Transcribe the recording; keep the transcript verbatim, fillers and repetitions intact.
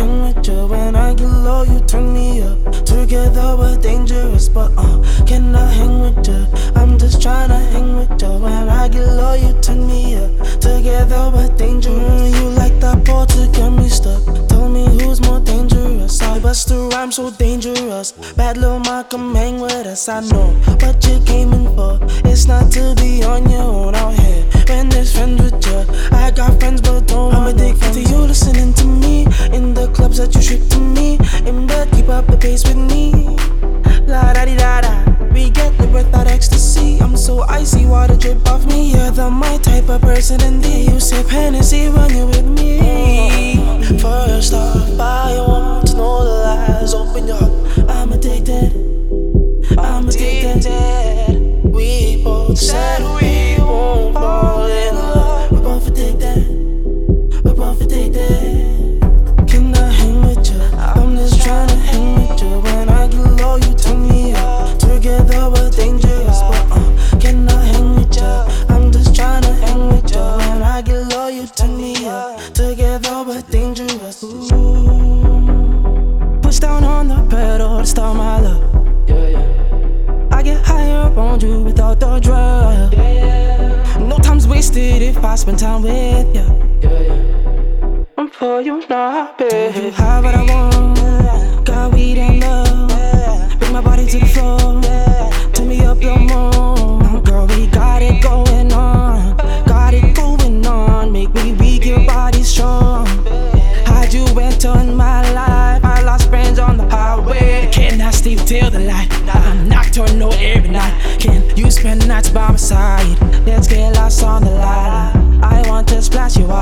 hang with you. When I get low, you turn me up. Together we're dangerous, but uh, can I hang with you? I'm just tryna hang with you. When I get low, you turn me up. Together we're dangerous. You like that ball to get me stuck. Tell me who's more dangerous. I bust a rhyme so dangerous. Bad little Malcolm, hang with us. I know what you're gaming for. It's not to be on your own out here. When there's friends with you, I got friends but don't. I'm addicted to you listening to me. In the clubs that you trip to me. In bed, keep up the pace with me. La da di da da. We get lit without ecstasy. I'm so icy, water drip off me. You're the my type of person, and you sip Hennessy when you're with me. First off, I want to know the lies. Open your heart. I'm addicted. I'm addicted. We both said we won't fall in love. We're both addicted. We're both addicted. Can I hang with you? I'm just tryna hang with you. When I get low, you turn me up. Together we're dangerous, but uh, can I hang with you? I'm just tryna hang with you. When I get low, you turn me up. Together we're dangerous. Ooh. Push down on the pedal to start my love. I get higher on you without the drug. No time's wasted if I spend time with you. I'm for you now, baby. You have what I want. Got weed and love. Bring my body to the floor. Turn me up your moan. Girl, we got it going on. Got it going on. Make me weak, your body strong. How'd you enter in my life? I lost friends on the highway. Cannot sleep till the light. I'm nocturnal every night. Can you spend nights by my side? Let's get lost on the line. I want to splash you out.